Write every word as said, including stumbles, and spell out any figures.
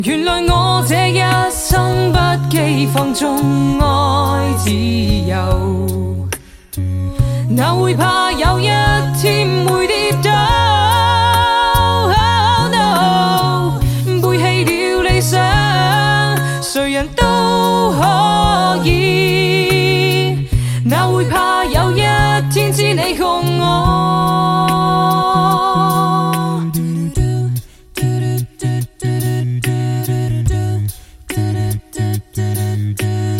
原來我這一生不羈放縱愛自由，哪會怕有一天會跌倒？ Oh no， 背棄了理想，誰人都